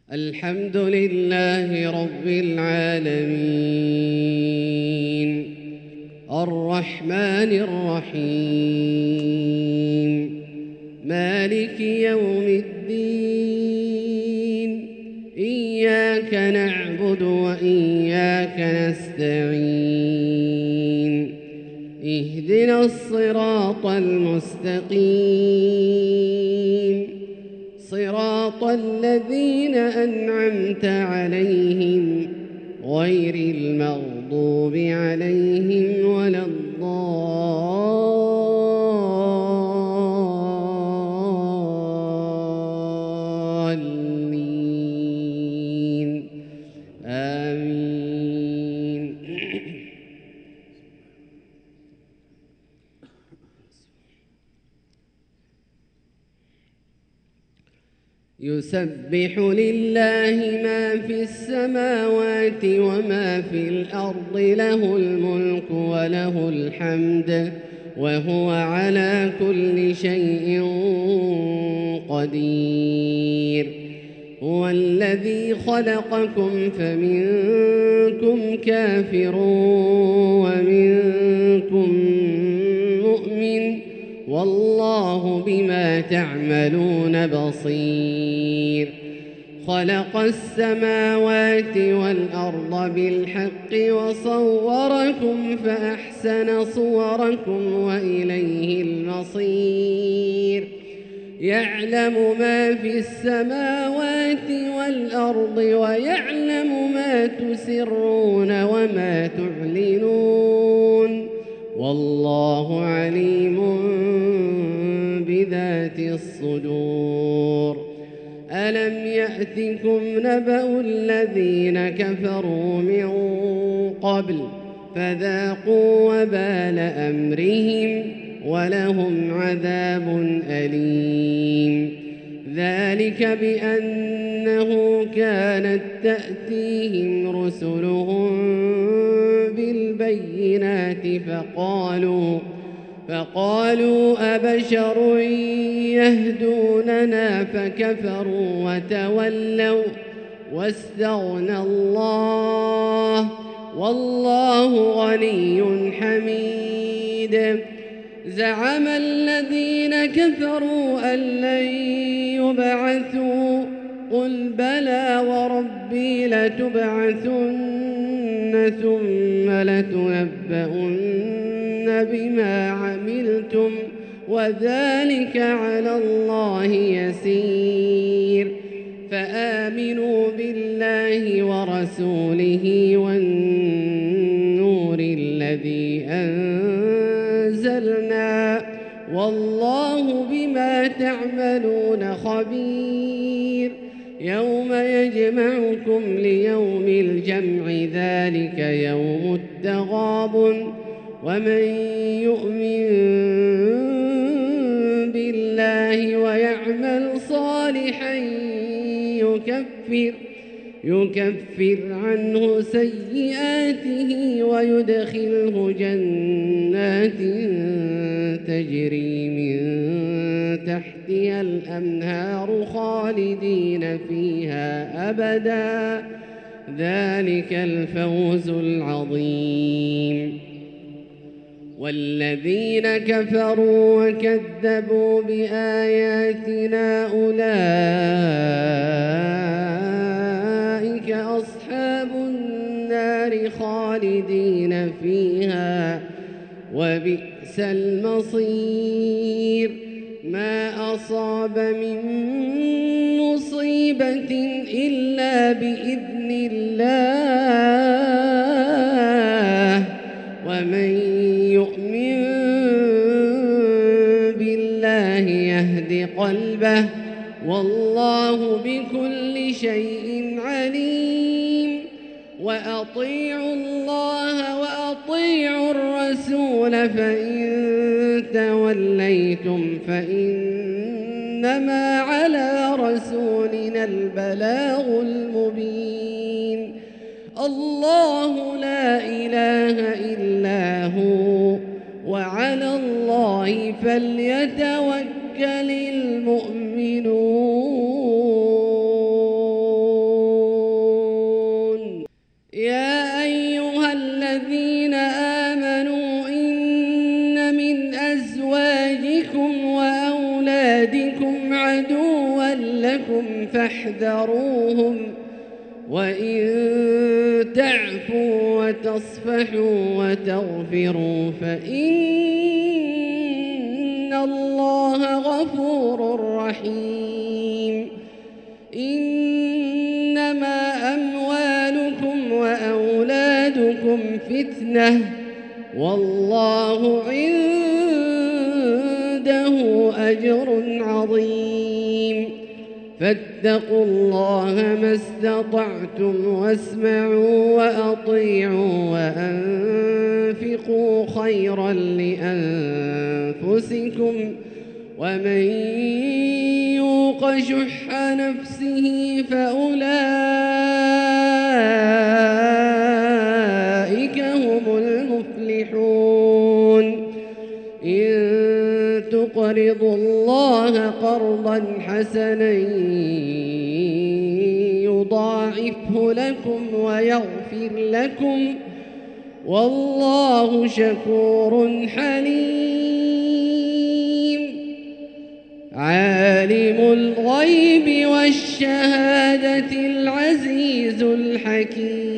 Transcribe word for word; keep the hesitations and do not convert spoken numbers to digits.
الحمد لله رب العالمين الرحمن الرحيم مالك يوم الدين إياك نعبد وإياك نستعين اهدنا الصراط المستقيم صراط الذين أنعمت عليهم غير المغضوب عليهم ولا الضالين آمين. يسبح لله ما في السماوات وما في الأرض له الملك وله الحمد وهو على كل شيء قدير. هو الذي خلقكم فمنكم كافر ومنكم مؤمن والله بما تعملون بصير. خلق السماوات والأرض بالحق وصوركم فأحسن صوركم وإليه المصير. يعلم ما في السماوات والأرض ويعلم ما تسرون وما تعلنون والله عليم بذات الصدور. ألم يأتكم نبأ الذين كفروا من قبل فذاقوا وبال أمرهم ولهم عذاب أليم. ذلك بأنه كانت تأتيهم رسلهم بالبينات فقالوا فقالوا أبشر يهدوننا فكفروا وتولوا واستغنى الله والله غني حميد. زعم الذين كفروا أن لن يبعثوا قل بلى وربي لتبعثن ثم لتنبؤن بما عملتم وذلك على الله يسير. فآمنوا بالله ورسوله والنور الذي أنزلنا والله بما تعملون خبير. يوم يجمعكم ليوم الجمع ذلك يوم التغابن ومن يؤمن بالله ويعمل صالحا يكفر يكفر عنه سيئاته ويدخله جنات تجري من تحتها الأنهار خالدين فيها أبدا ذلك الفوز العظيم. والذين كفروا وكذبوا بآياتنا أولئك أصحاب النار خالدين فيها وبئس المصير. ما أصاب من مصيبة إلا بإذن الله ومن يؤمن بالله يهد قلبه والله بكل شيء عليم. وأطيعوا الله وأطيعوا الرسول فإن توليتم فإنما على رسولنا البلاغ المبين. الله لا إله إلا هو وعلى الله فليتوكل المؤمنون. يا أيها الذين آمنوا إن من أزواجكم وأولادكم عدوا لكم فاحذروهم وإن تعفوا وتصفحوا وتغفروا فإن الله غفور رحيم. إنما أموالكم وأولادكم فتنة والله عنده أجر عظيم. فاتقوا الله ما استطعتم واسمعوا وأطيعوا وأنفقوا خيرا لأنفسكم ومن يوق شح نفسه فأولئك هم المفلحون. إن تقرضوا الله قرضا حسنا يضاعفه لكم ويغفر لكم والله شكور حليم. عالم الغيب والشهادة العزيز الحكيم.